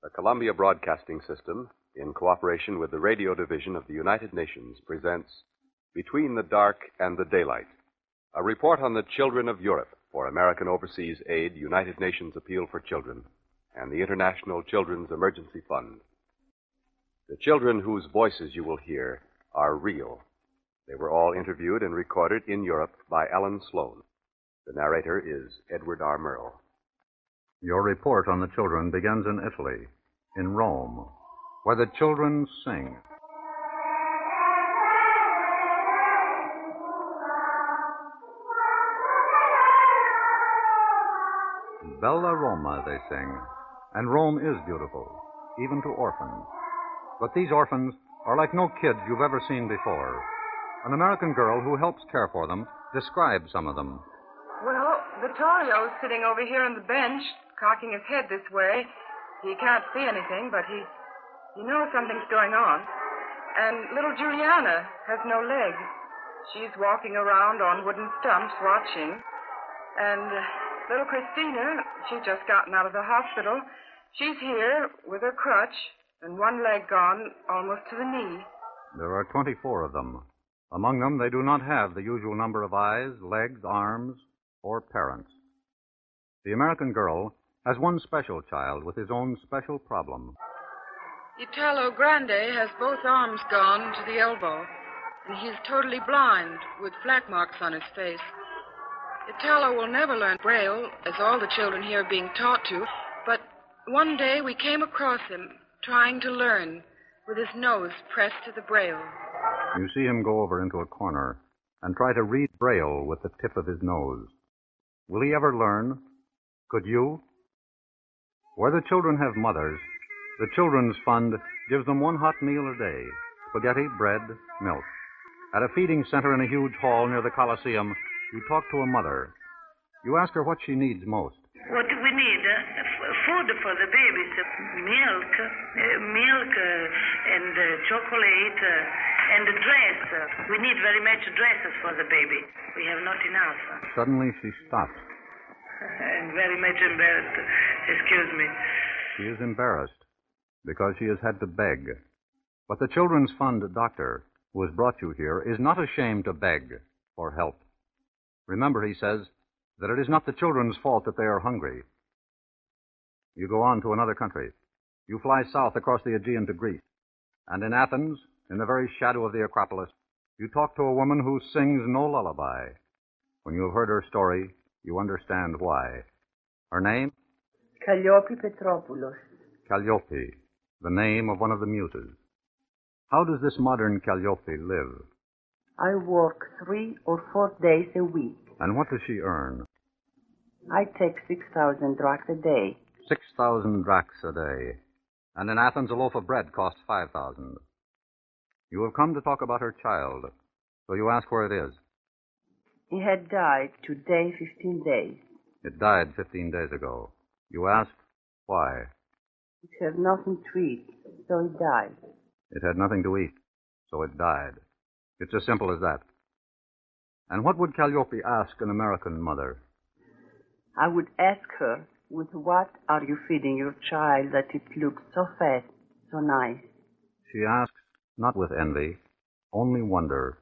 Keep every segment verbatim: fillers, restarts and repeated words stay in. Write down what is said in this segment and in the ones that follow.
The Columbia Broadcasting System, in cooperation with the Radio Division of the United Nations, presents Between the Dark and the Daylight, a report on the children of Europe for American Overseas Aid, United Nations Appeal for Children, and the International Children's Emergency Fund. The children whose voices you will hear are real. They were all interviewed and recorded in Europe by Alan Sloan. The narrator is Edward R. Murrow. Your report on the children begins in Italy, in Rome, where the children sing. Bella Roma, they sing, and Rome is beautiful, even to orphans. But these orphans are like no kids you've ever seen before. An American girl who helps care for them describes some of them. Well, Vittorio's sitting over here on the bench, cocking his head this way. He can't see anything, but he, he knows something's going on. And little Juliana has no legs. She's walking around on wooden stumps watching. And uh, little Christina, she's just gotten out of the hospital. She's here with her crutch and one leg gone almost to the knee. There are twenty-four of them. Among them, they do not have the usual number of eyes, legs, arms, or parents. The American girl has one special child with his own special problem. Italo Grande has both arms gone to the elbow, and he's totally blind with flak marks on his face. Italo will never learn Braille, as all the children here are being taught to, but one day we came across him trying to learn with his nose pressed to the Braille. You see him go over into a corner and try to read Braille with the tip of his nose. Will he ever learn? Could you? Where the children have mothers, the Children's Fund gives them one hot meal a day, spaghetti, bread, milk. At a feeding center in a huge hall near the Coliseum, you talk to a mother. You ask her what she needs most. What do we need? Uh, f- food for the babies, uh, milk, uh, milk uh, and uh, chocolate uh, and a dress. Uh, we need very much dresses for the baby. We have not enough. Suddenly she stops. I'm very much embarrassed. Excuse me. She is embarrassed because she has had to beg. But the Children's Fund doctor who has brought you here is not ashamed to beg for help. Remember, he says, that it is not the children's fault that they are hungry. You go on to another country. You fly south across the Aegean to Greece. And in Athens, in the very shadow of the Acropolis, you talk to a woman who sings no lullaby. When you have heard her story, you understand why. Her name? Calliope Petropoulos. Calliope, the name of one of the muses. How does this modern Calliope live? I work three or four days a week. And what does she earn? I take six thousand drachs a day. Six thousand drachs a day. And in Athens, a loaf of bread costs five thousand. You have come to talk about her child, so you ask where it is. He had died today, fifteen days. It died fifteen days ago. You asked why. It had nothing to eat, so it died. It had nothing to eat, so it died. It's as simple as that. And what would Calliope ask an American mother? I would ask her, with what are you feeding your child that it looks so fat, so nice? She asks, not with envy, only wonder.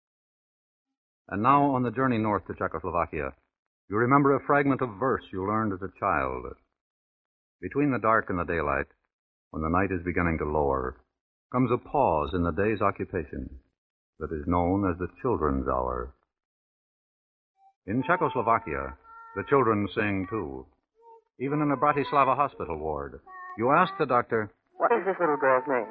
And now, on the journey north to Czechoslovakia, you remember a fragment of verse you learned as a child. Between the dark and the daylight, when the night is beginning to lower, comes a pause in the day's occupation that is known as the children's hour. In Czechoslovakia, the children sing, too. Even in a Bratislava hospital ward. You ask the doctor, what is this little girl's name?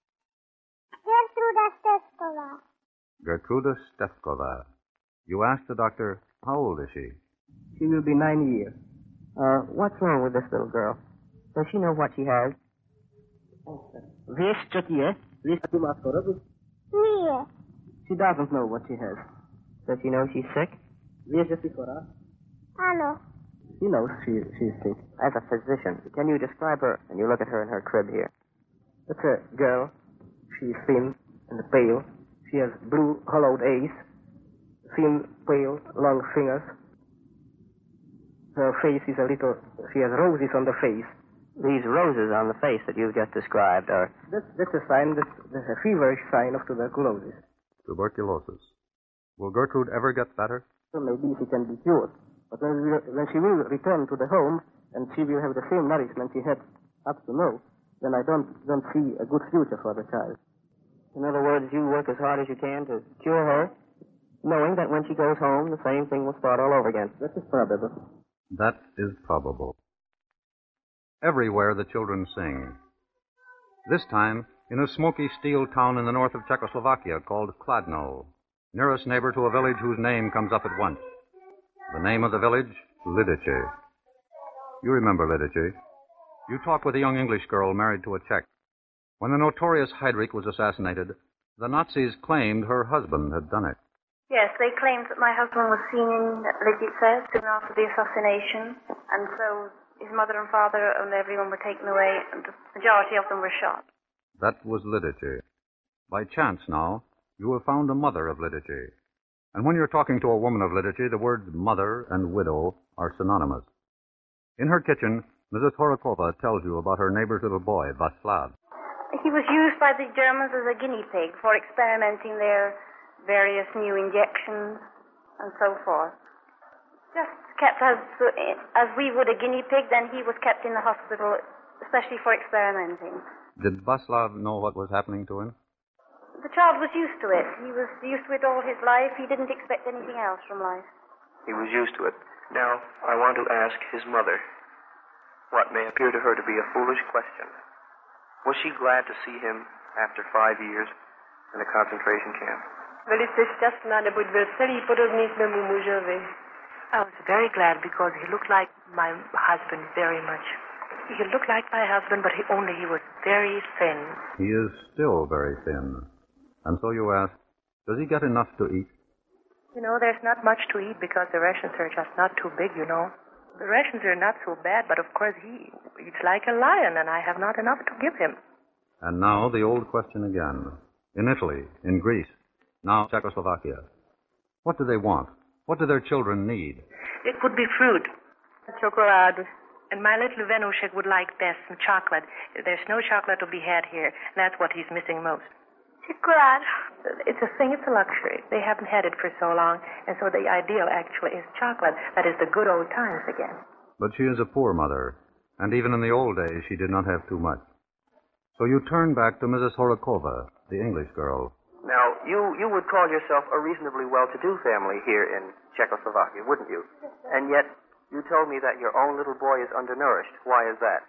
Gertruda Stefkova. Gertruda Stefkova. You ask the doctor, how old is she? She will be nine years. Uh, what's wrong with this little girl? Does she know what she has? Wiesz, co ci jest? Wiesz, co ma chorobę? Nie. She doesn't know what she has. Does she know she's sick? Wiesz, że jest chora? Ano. She knows she, she's sick. As a physician, can you describe her? And you look at her in her crib here. It's a girl. She's thin and pale. She has blue, hollowed eyes, thin, pale, long fingers. Her face is a little... She has roses on the face. These roses on the face that you've just described are... That's, that's a sign, that's, that's a feverish sign of tuberculosis. Tuberculosis. Will Gertrude ever get better? Well, maybe she can be cured. But when, we, when she will return to the home, and she will have the same nourishment she had up to now, then I don't, don't see a good future for the child. In other words, you work as hard as you can to cure her, knowing that when she goes home, the same thing will start all over again. That is probable. That is probable. Everywhere the children sing. This time, in a smoky steel town in the north of Czechoslovakia called Kladno, nearest neighbor to a village whose name comes up at once. The name of the village, Lidice. You remember Lidice. You talked with a young English girl married to a Czech. When the notorious Heydrich was assassinated, the Nazis claimed her husband had done it. Yes, they claimed that my husband was seen in Lidice soon after the assassination, and so his mother and father and everyone were taken away, and the majority of them were shot. That was Lidice. By chance now, you have found a mother of Lidice. And when you're talking to a woman of Lidice, the words mother and widow are synonymous. In her kitchen, Missus Horokova tells you about her neighbor's little boy, Vaslav. He was used by the Germans as a guinea pig for experimenting their various new injections and so forth. Just kept as as we would a guinea pig, then he was kept in the hospital, especially for experimenting. Did Vaslav know what was happening to him? The child was used to it. He was used to it all his life. He didn't expect anything else from life. He was used to it. Now, I want to ask his mother what may appear to her to be a foolish question. Was she glad to see him after five years in a concentration camp? Velice šťastná, neboť byl celý podobný svému mužovi. I was very glad because he looked like my husband very much. He looked like my husband, but he only he was very thin. He is still very thin. And so you ask, does he get enough to eat? You know, there's not much to eat because the rations are just not too big, you know. The rations are not so bad, but of course he eats like a lion, and I have not enough to give him. And now the old question again. In Italy, in Greece, now Czechoslovakia. What do they want? What do their children need? It would be fruit. Chocolate. And my little Venushek would like best some chocolate. There's no chocolate to be had here. That's what he's missing most. Chocolate. It's a thing, it's a luxury. They haven't had it for so long, and so the ideal actually is chocolate. That is the good old times again. But she is a poor mother, and even in the old days she did not have too much. So you turn back to Missus Horokova, the English girl. Now, you, you would call yourself a reasonably well-to-do family here in Czechoslovakia, wouldn't you? And yet, you told me that your own little boy is undernourished. Why is that?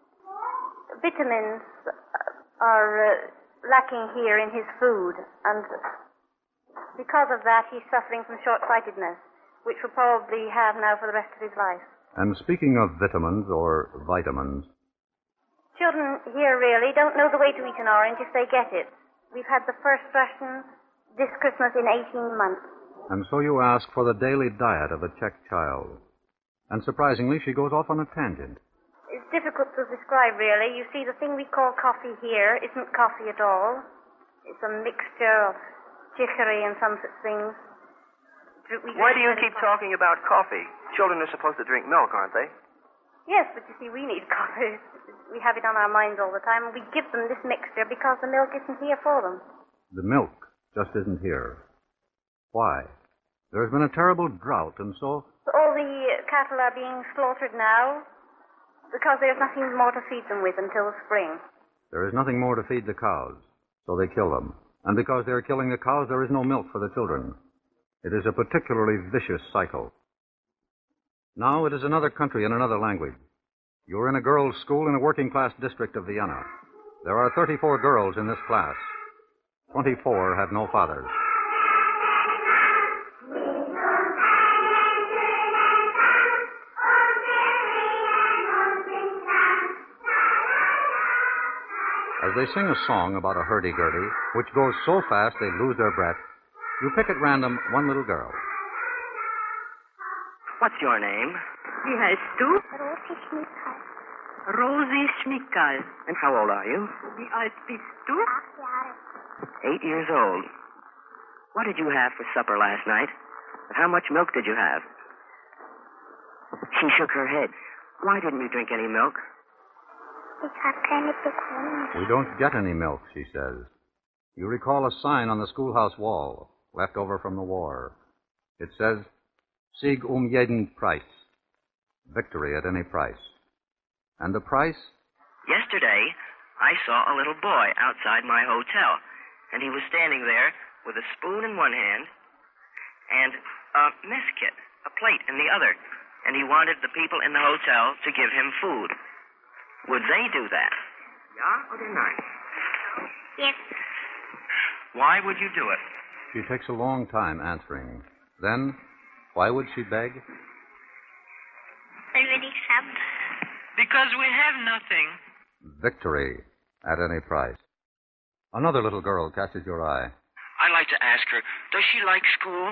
Vitamins are uh, lacking here in his food, and because of that, he's suffering from short-sightedness, which will probably have now for the rest of his life. And speaking of vitamins, or vitamins... Children here really don't know the way to eat an orange if they get it. We've had the first ration this Christmas in eighteen months. And so you ask for the daily diet of a Czech child. And surprisingly, she goes off on a tangent. It's difficult to describe, really. You see, the thing we call coffee here isn't coffee at all. It's a mixture of chicory and some such things. We Why do you keep talking about coffee? Children are supposed to drink milk, aren't they? Yes, but you see, we need coffee. We have it on our minds all the time, and we give them this mixture because the milk isn't here for them. The milk just isn't here. Why? There's been a terrible drought, and so... so all the cattle are being slaughtered now because there's nothing more to feed them with until spring. There is nothing more to feed the cows, so they kill them. And because they're killing the cows, there is no milk for the children. It is a particularly vicious cycle. Now it is another country and another language. You're in a girls' school in a working-class district of Vienna. There are thirty-four girls in this class. twenty-four have no fathers. As they sing a song about a hurdy-gurdy, which goes so fast they lose their breath, you pick at random one little girl. What's your name? Wie heißt du? Rosi Schmickal. Rosi Schmickal. And how old are you? Wie alt bist du? Acht Jahre. Eight years old. What did you have for supper last night? And how much milk did you have? She shook her head. Why didn't you drink any milk? Ich habe keine bekommen. We don't get any milk, she says. You recall a sign on the schoolhouse wall, left over from the war. It says, Sieg um jeden Preis. Victory at any price. And the price? Yesterday, I saw a little boy outside my hotel, and he was standing there with a spoon in one hand and a mess kit, a plate in the other, and he wanted the people in the hotel to give him food. Would they do that? Yeah or nein? Yes. Why would you do it? She takes a long time answering. Then, why would she beg? Weil wir nichts haben. Because we have nothing. Victory at any price. Another little girl catches your eye. I'd like to ask her, does she like school?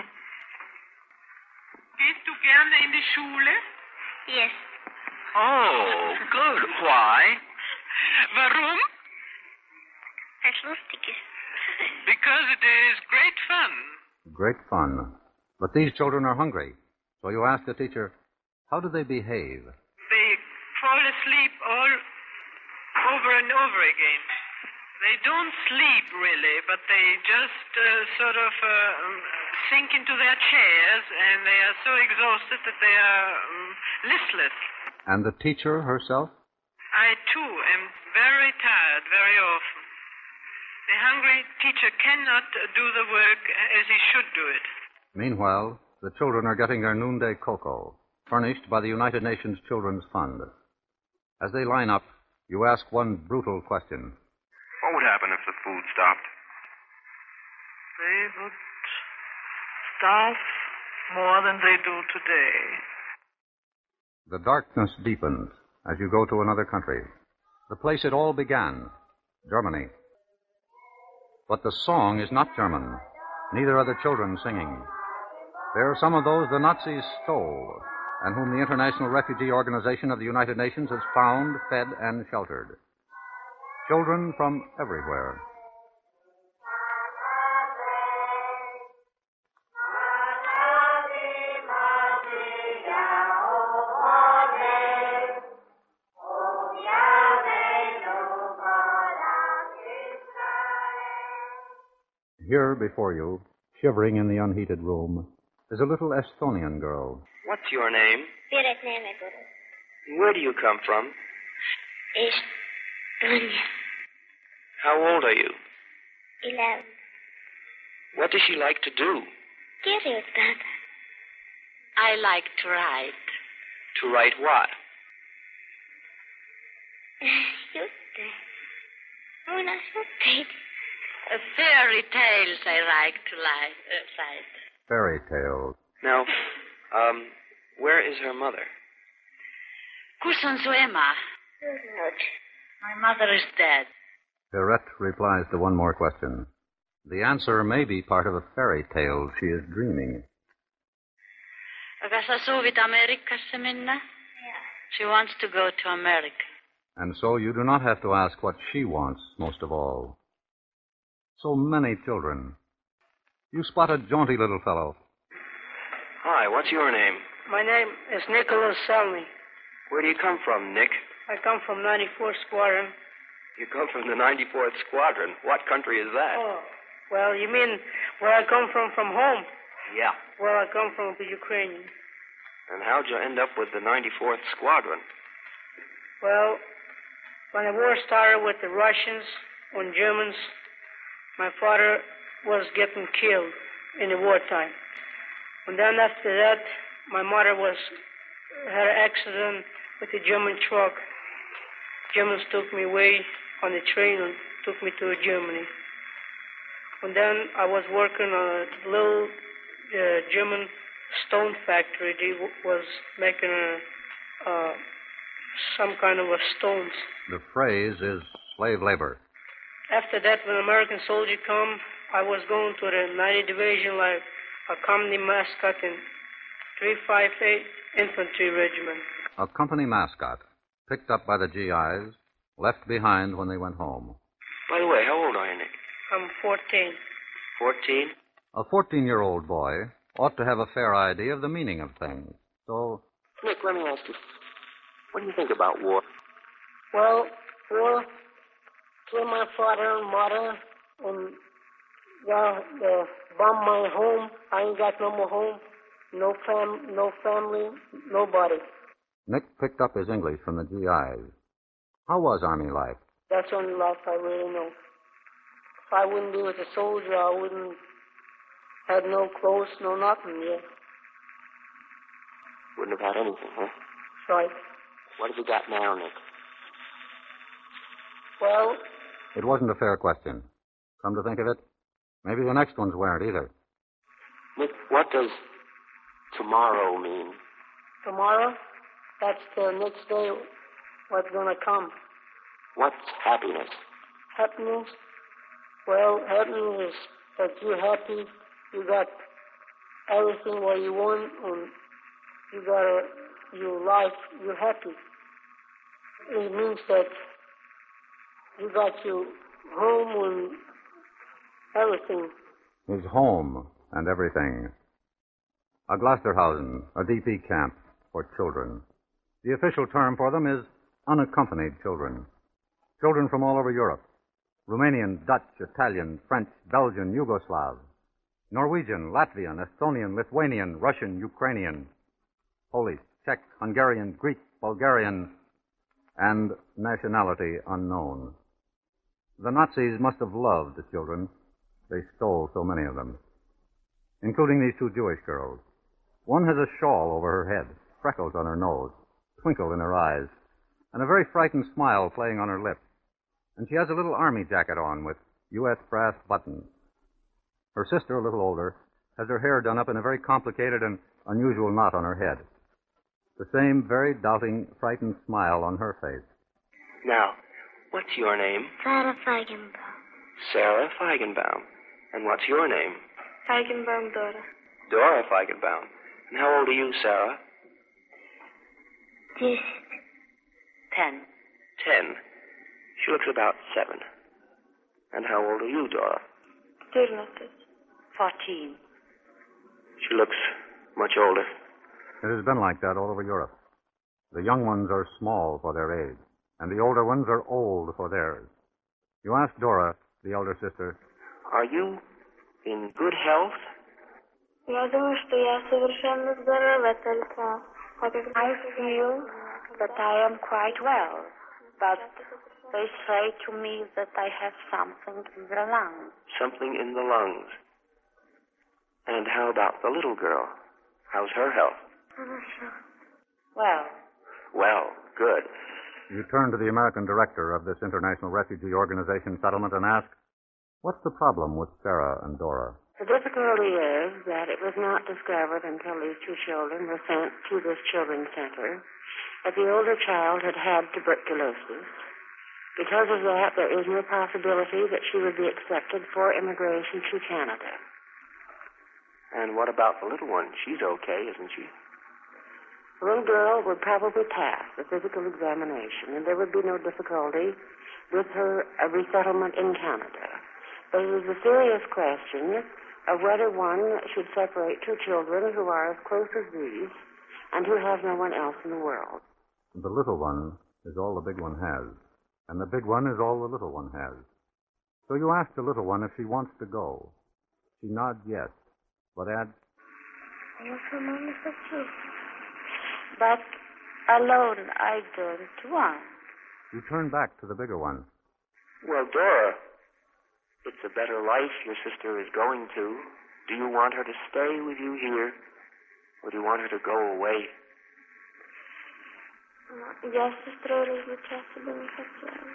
Gehst du gerne in die Schule? Yes. Oh, good. Why? Warum? Weil es lustig ist. Because it is great fun. Great fun. But these children are hungry. So you ask the teacher, how do they behave? They fall asleep all over and over again. They don't sleep, really, but they just uh, sort of uh, um, sink into their chairs, and they are so exhausted that they are um, listless. And the teacher herself? I, too, am very tired very often. The hungry teacher cannot do the work as he should do it. Meanwhile, the children are getting their noonday cocoa, furnished by the United Nations Children's Fund. As they line up, you ask one brutal question. What would happen if the food stopped? They would starve more than they do today. The darkness deepens as you go to another country. The place it all began, Germany. But the song is not German. Neither are the children singing. They are some of those the Nazis stole, and whom the International Refugee Organization of the United Nations has found, fed, and sheltered. Children from everywhere. Here before you, shivering in the unheated room, is a little Estonian girl. What's your name? Piret Neemekuru. Where do you come from? Estonia. How old are you? Eleven. What does she like to do? Kirjutada. I like to write. To write what? Jutte. Munasutteid. Fairy tales I like to li- uh, write. Fairy tales. Now, um, where is her mother? Kus on su ema? My mother is dead. Perrette replies to one more question. The answer may be part of a fairy tale she is dreaming. Aga sa soovid Ameerikasse minna? She wants to go to America. And so you do not have to ask what she wants most of all. So many children. You spot a jaunty little fellow. Hi, what's your name? My name is Nicholas Selmy. Where do you come from, Nick? I come from ninety-fourth Squadron. You come from the ninety-fourth Squadron. What country is that? Oh, well, you mean where I come from from home? Yeah. Where I come from the Ukraine. And how'd you end up with the ninety-fourth Squadron? Well, when the war started with the Russians and Germans, my father was getting killed in the wartime. And then after that, my mother was had an accident with a German truck. Germans took me away on the train and took me to Germany. And then I was working on a little uh, German stone factory. They w- was making a, uh, some kind of a stones. The phrase is slave labor. After that, when American soldier come, I was going to the ninetieth Division like a company mascot in three fifty-eight Infantry Regiment. A company mascot, picked up by the G Is, left behind when they went home. By the way, how old are you, Nick? I'm fourteen. Fourteen? A fourteen-year-old boy ought to have a fair idea of the meaning of things. So... Nick, let me ask you, what do you think about war? Well, war killed my father and mother, and yeah, they bombed my home. I ain't got no more home, no fam, no family, nobody. Nick picked up his English from the G Is. How was Army life? That's the only life I really know. If I wouldn't be with a soldier, I wouldn't have no clothes, no nothing yet. Wouldn't have had anything, huh? Right. What have you got now, Nick? Well... It wasn't a fair question. Come to think of it, maybe the next ones weren't either. Nick, what does tomorrow mean? Tomorrow? That's the next day what's going to come. What's happiness? Happiness? Well, happiness is that you're happy, you got everything what you want, and you got a, your life, you're happy. It means that you got your home and everything. His home and everything. A Gloucesterhausen, a D P camp for children. The official term for them is unaccompanied children. Children from all over Europe. Romanian, Dutch, Italian, French, Belgian, Yugoslav. Norwegian, Latvian, Estonian, Lithuanian, Russian, Ukrainian. Polish, Czech, Hungarian, Greek, Bulgarian, and nationality unknown. The Nazis must have loved the children. They stole so many of them, including these two Jewish girls. One has a shawl over her head, freckles on her nose, twinkle in her eyes, and a very frightened smile playing on her lips. And she has a little army jacket on with U S brass buttons. Her sister, a little older, has her hair done up in a very complicated and unusual knot on her head. The same very doubting, frightened smile on her face. Now, what's your name? Sarah Feigenbaum. Sarah Feigenbaum. And what's your name? Feigenbaum Dora. Dora Feigenbaum. And how old are you, Sarah? Just ten. Ten. She looks about seven. And how old are you, Dora? Fourteen. She looks much older. It has been like that all over Europe. The young ones are small for their age, and the older ones are old for theirs. You ask Dora, the elder sister, are you in good health? I feel that I am quite well, but they say to me that I have something in the lungs. Something in the lungs. And how about the little girl? How's her health? Well. Well, good. You turn to the American director of this International Refugee Organization settlement and ask, what's the problem with Sarah and Dora? The difficulty is that it was not discovered until these two children were sent to this children's center that the older child had had tuberculosis. Because of that, there is no possibility that she would be accepted for immigration to Canada. And what about the little one? She's okay, isn't she? The little girl would probably pass the physical examination, and there would be no difficulty with her uh, resettlement in Canada. But it is a serious question of whether one should separate two children who are as close as these and who have no one else in the world. The little one is all the big one has, and the big one is all the little one has. So you ask the little one if she wants to go. She nods yes, but adds, but alone I don't want. You turn back to the bigger one. Well, Dora, it's a better life your sister is going to. Do you want her to stay with you here, or do you want her to go away? Я с сестрой разлучаться бы не хотела.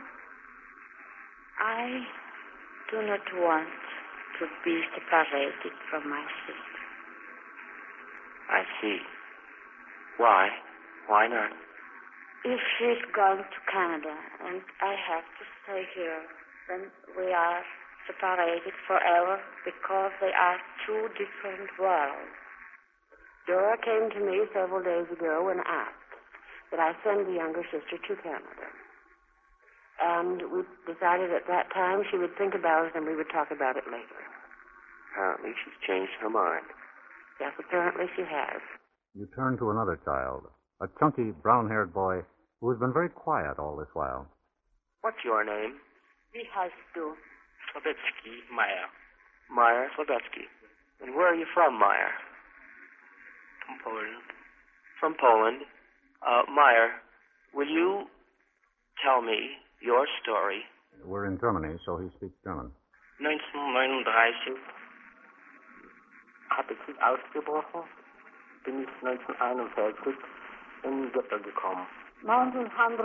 I do not want to be separated from my sister. I see. Why? Why not? If she's gone to Canada and I have to stay here, then we are separated forever because they are two different worlds. Dora came to me several days ago and asked that I send the younger sister to Canada. And we decided at that time she would think about it and we would talk about it later. Apparently she's changed her mind. Yes, apparently she has. You turn to another child, a chunky, brown-haired boy who has been very quiet all this while. What's your name? Wie heißt du? Slabetsky Meyer. Meyer Slabetsky. And where are you from, Meyer? From Poland. From Poland. Uh, Meyer, will you tell me your story? We're in Germany, so he speaks German. neunzehnhundertneununddreißig hat der Krieg ausgebrochen, bin ich neunzehnhunderteinundvierzig in die Ghetto gekommen. nineteen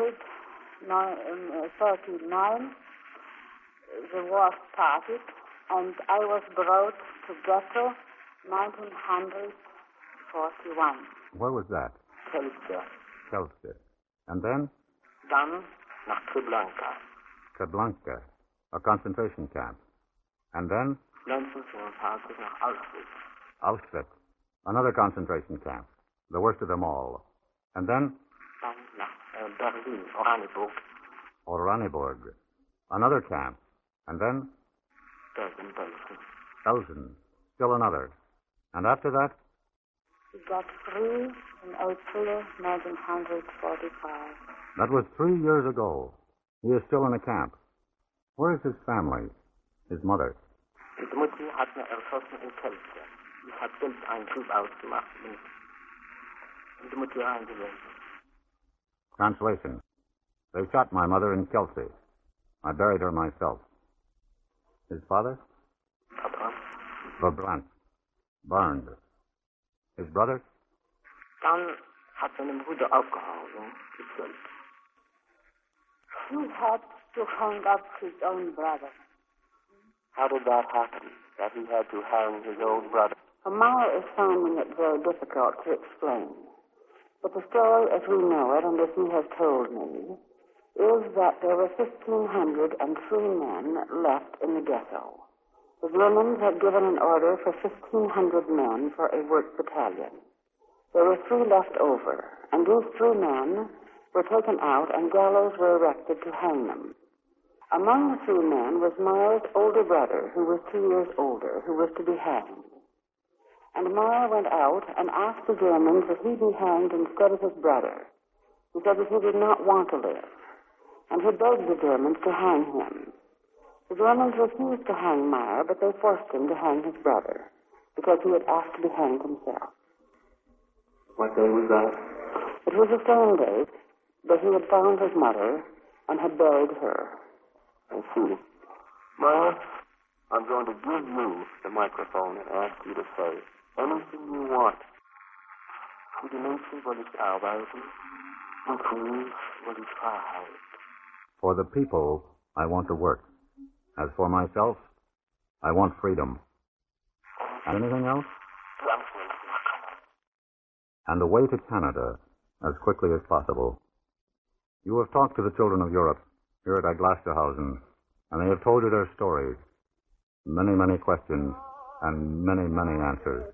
thirty-nine, the war started, and I was brought to Ghetto nineteen forty-one. Where was that? Kelce. Kelce. And then? Dann nach Treblinka. Treblinka, a concentration camp. And then? neunzehnhundertvierundzwanzig nach Auschwitz. Auschwitz, another concentration camp, the worst of them all. And then? Dann nach uh, Berlin, Oranienburg. Oranienburg, another camp. And then? Bergen-Belsen. Belsen, still another. And after that? He got free in April nineteen forty-five. That was three years ago. He is still in a camp. Where is his family? His mother? Die Mutter hat mir erschossen in Kelce. Ich habe selbst einen Krieg ausgemacht und die Mutter eingelegt. Translation. They shot my mother in Kelsey. I buried her myself. His father? Verbrannt. Verbrannt. Burned. His brother? Dann hat seine Bruder aufgehauen, gekillt. He had to hang up his own brother. How did that happen, that he had to hang his own brother? Meyer is finding it very difficult to explain. But the story as we know it, and as he has told me, is that there were fifteen hundred three men left in the ghetto. The Germans had given an order for fifteen hundred men for a work battalion. There were three left over, and these three men were taken out and gallows were erected to hang them. Among the three men was Meyer's older brother, who was two years older, who was to be hanged. And Meyer went out and asked the Germans that he be hanged instead of his brother. He said that he did not want to live, and he begged the Germans to hang him. The Germans refused to hang Meyer, but they forced him to hang his brother, because he had asked to be hanged himself. What day was that? It was the same day that he had found his mother and had buried her. I see. Meyer, I'm going to give you the microphone and ask you to say anything you want. Für die Menschen will ich arbeiten und für mich will ich Freiheit. For the people, I want to work. As for myself, I want freedom. Anything else? And away to Canada as quickly as possible. You have talked to the children of Europe here at Aglasterhausen, and they have told you their stories. Many, many questions and many, many answers.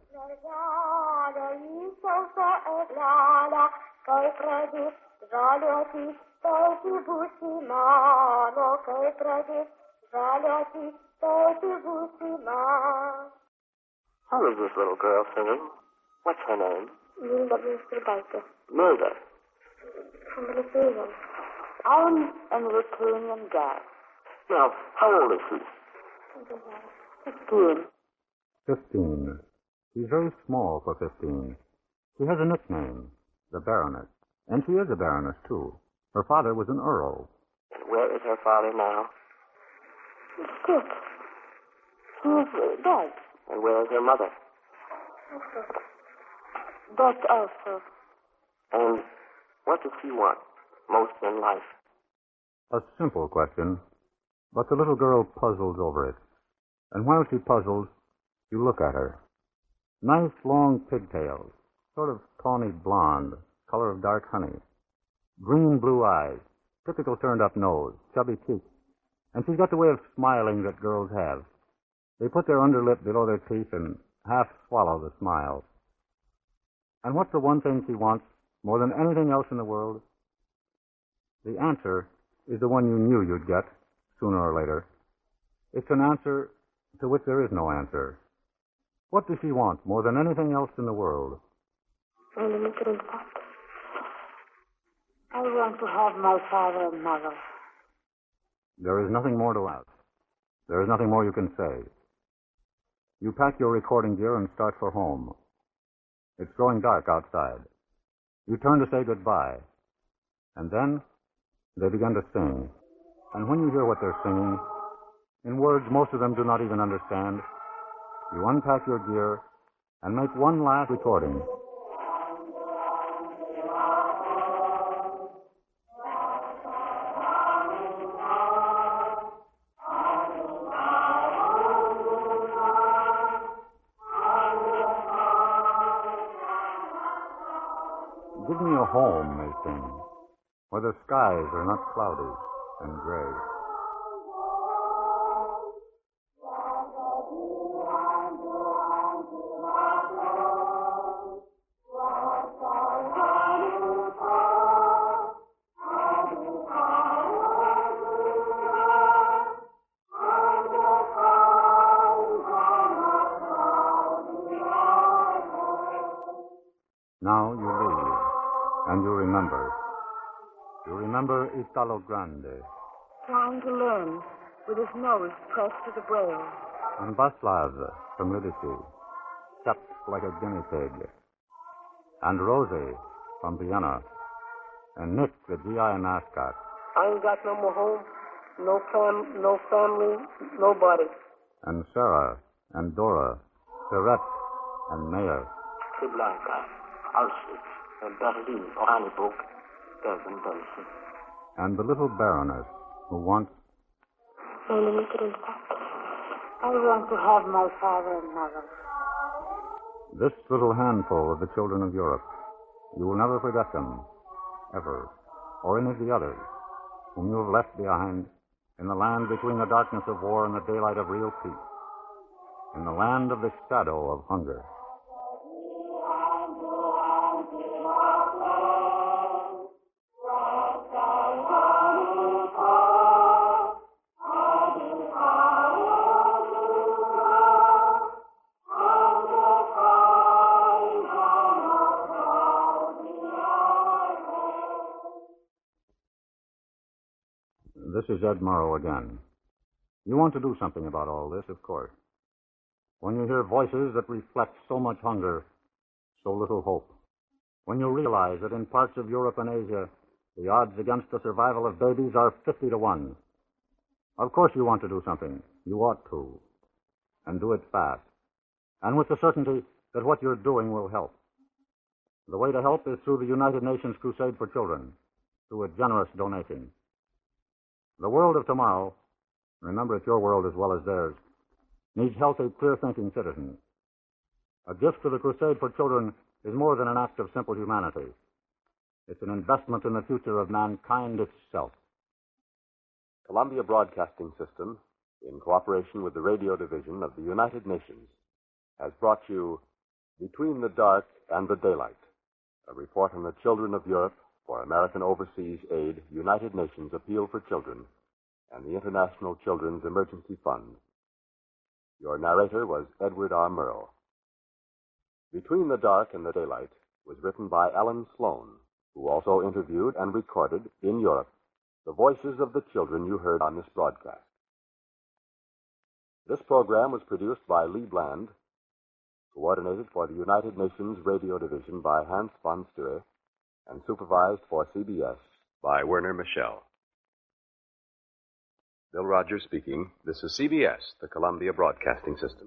How is this little girl singing? What's her name? Milda Westerbaker. Milda. From Lithuania. I'm an Lithuanian guy. Now, how old is she? Fifteen. Fifteen. She's very small for fifteen. She has a nickname, the Baroness. And she is a Baroness, too. Her father was an Earl. And where is her father now? Sick. He's dead. And where is her mother? Dead also. And what does she want most in life? A simple question, but the little girl puzzles over it. And while she puzzles, you look at her. Nice long pigtails, sort of tawny blonde, color of dark honey. Green blue eyes, typical turned-up nose, chubby cheeks. And she's got the way of smiling that girls have. They put their underlip below their teeth and half swallow the smile. And what's the one thing she wants more than anything else in the world? The answer is the one you knew you'd get, sooner or later. It's an answer to which there is no answer. What does she want more than anything else in the world? I want to have my father and mother. There is nothing more to ask. There is nothing more you can say. You pack your recording gear and start for home. It's growing dark outside. You turn to say goodbye. And then they begin to sing. And when you hear what they're singing, in words most of them do not even understand, you unpack your gear and make one last recording. Give me a home, they sing, where the skies are not cloudy and gray. Now you leave, and you remember. You remember Italo Grande. Trying to learn, with his nose pressed to the braille. And Vaslav from Lidici, kept like a guinea pig. And Rosie from Vienna. And Nick, the G I mascot. I ain't got no more home, no fam, no family, nobody. And Sarah, and Dora, Perrette, and Mayer. Treblinka, Auschwitz, and Berlin, Oranienburg, Bergen-Belsen. And the little Baroness who wants... I want to have my father and mother. This little handful of the children of Europe. You will never forget them, ever, or any of the others whom you have left behind in the land between the darkness of war and the daylight of real peace, in the land of the shadow of hunger. This is Ed Murrow again. You want to do something about all this, of course. When you hear voices that reflect so much hunger, so little hope. When you realize that in parts of Europe and Asia, the odds against the survival of babies are fifty to one. Of course you want to do something. You ought to. And do it fast. And with the certainty that what you're doing will help. The way to help is through the United Nations Crusade for Children, through a generous donation. The world of tomorrow, remember it's your world as well as theirs, needs healthy, clear-thinking citizens. A gift to the Crusade for Children is more than an act of simple humanity. It's an investment in the future of mankind itself. Columbia Broadcasting System, in cooperation with the Radio Division of the United Nations, has brought you Between the Dark and the Daylight, a report on the children of Europe for American Overseas Aid, United Nations Appeal for Children, and the International Children's Emergency Fund. Your narrator was Edward R. Murrow. Between the Dark and the Daylight was written by Alan Sloan, who also interviewed and recorded, in Europe, the voices of the children you heard on this broadcast. This program was produced by Lee Bland, coordinated for the United Nations Radio Division by Hans von Steuer, and supervised for C B S by Werner Michel. Bill Rogers speaking. This is C B S, the Columbia Broadcasting System.